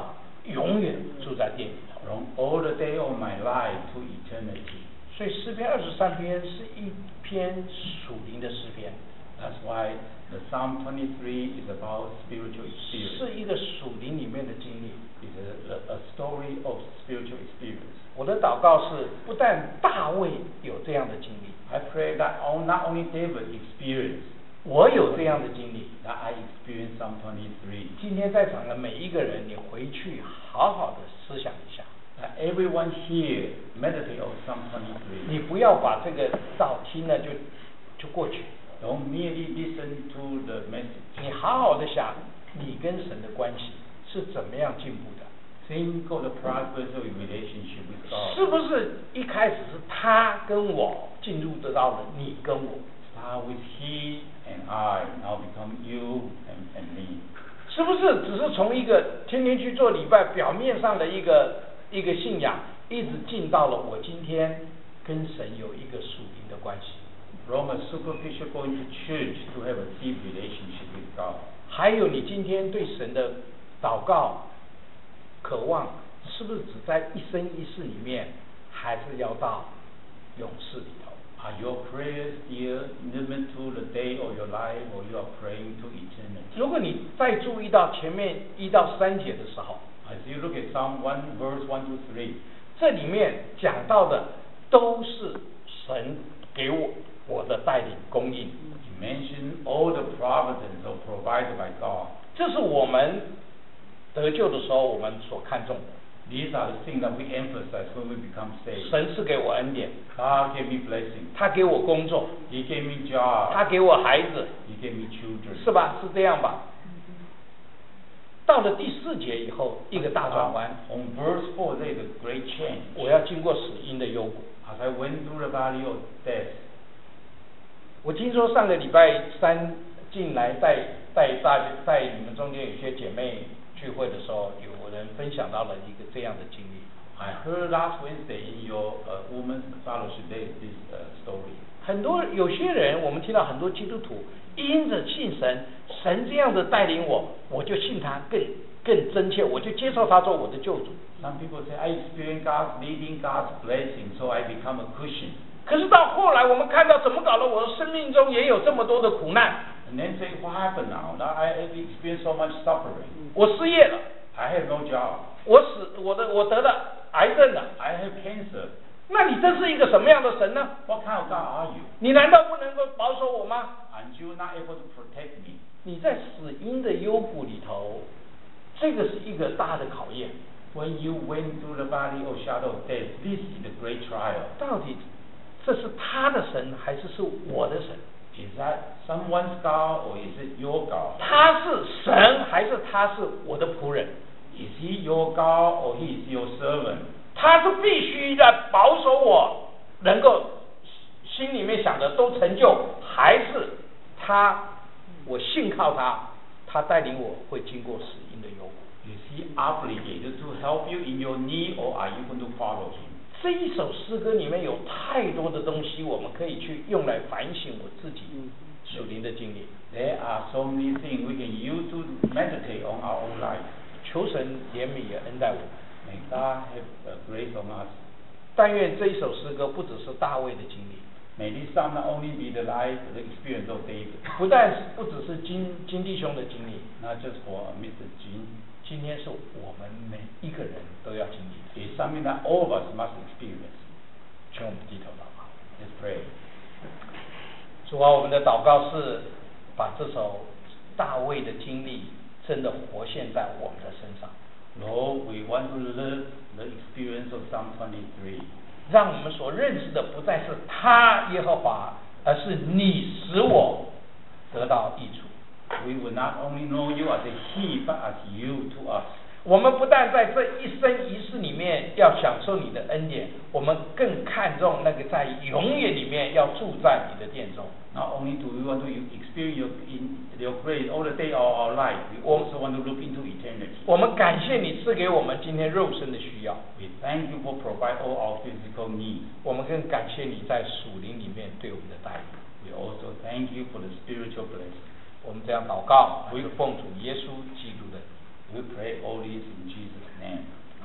永远住在殿里头。 From all the day of my life to eternity. 所以诗篇二十三篇是一篇属灵的诗篇。 That's why the Psalm twenty-three is about spiritual experience. 是一个属灵里面的经历。 It's a, a, a story of spiritual experience. 我的祷告是，不但大卫有这样的经历 I pray that all, not only David experienced, 我有这样的经历 that I experienced Psalm twenty-three. 今天在场的每一个人，你回去好好的思想一下。 That everyone here meditate on Psalm twenty-three. 你不要把这个道听了就就过去。 Don't merely listen to the message. 你好好的想，你跟神的关系是怎么样进步的？ Think of the progress of your relationship with God. 是不是一开始是他跟我进入得到了你跟我？ Start with he and I, now become you and, and me. 是不是只是从一个天天去做礼拜，表面上的一个一个信仰，一直进到了我今天跟神有一个属灵的关系？ From a superficial going to church to have a deep relationship with God. 还有你今天对神的祷告、渴望，是不是只在一生一世里面，还是要到永世里头？ Are your prayers still limited to the day of your life, or you are praying to eternity? 如果你再注意到前面一到三节的时候， As you look at Psalm one, verse one to three, 这里面讲到的都是神给我我的带领供应。 you mention all the providence or provided by God. 这是我们得救的时候我们所看重的。 These are the things that we emphasize when we become saved. 神是给我恩典， God gave me blessing. 他给我工作， He gave me job. 他给我孩子， He gave me children. 是吧？是这样吧？到了第四节以后，一个大转弯。 On verse four, there is a great change. 我要经过死荫的幽谷。 As I went through the valley of death, 我听说上个礼拜三进来带带大带你们中间有些姐妹聚会的时候，有人分享到了一个这样的经历。 I heard last Wednesday in your uh, women's fellowship there is this uh, story. 很多有些人，我们听到很多基督徒因着信神，神这样的带领我，我就信他更更真切，我就接受他做我的救主。 Some people say, I experience God's leading, God's blessing, so I become a Christian. 可是到后来，我们看到怎么搞的，我的生命中也有这么多的苦难。 And then say, what happened now? Now I have experienced so much suffering. 我失业了， I have no job. 我死，我的我得了癌症了。 I have cancer. 那你这是一个什么样的神呢？ What kind of God are you? 你难道不能够保守我吗？ And you're not able to protect me. 你在死荫的幽谷里头，这个是一个大的考验。 When you went through the valley of shadow of death, this is the great trial. 到底这是他的神，还是是我的神？ Is that someone's God or is it your God? 他是神，还是他是我的仆人？ Is he your God or he is your servant? 他是必须的保守我，能够心里面想的都成就，还是他我信靠他，他带领我会经过死荫的幽谷？ Is he obligated to help you in your need or are you going to follow him? 这一首诗歌里面有太多的东西，我们可以去用来反省我自己属灵的经历。 There are so many things we can use to meditate on our own life. 求神怜悯也恩待我们。 May God have uh, grace on us. 但愿这一首诗歌不只是大卫的经历， May this psalm not only be the life, the experience of David, 不但是不只是金金弟兄的经历， not just for uh, Mister Jin. 今天是我们每一个人都要经历的。 It's something that all of us must experience. 请我们低头祷告。 Let's pray. 主啊，我们的祷告是把这首大卫的经历真的活现在我们的身上。 Lord, we want to live the experience of Psalm twenty-three. 让我们所认识的不再是他耶和华，而是你使我得到益处。 We will not only know you as a he, but as you to us. 我们不但在这一生一世里面要享受你的恩典，我们更看重那个在永远里面要住在你的殿中。 Not only do we want to experience your, in, your grace all the day of our life, we also want to look into eternity. 我们感谢你赐给我们今天肉身的需要， We thank you for provide all our physical needs. 我们更感谢你在属灵里面对我们的带领。 We also thank you for the spiritual blessing. 我们这样祷告，是奉主耶稣基督的。 We pray all this in Jesus' name.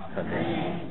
OK。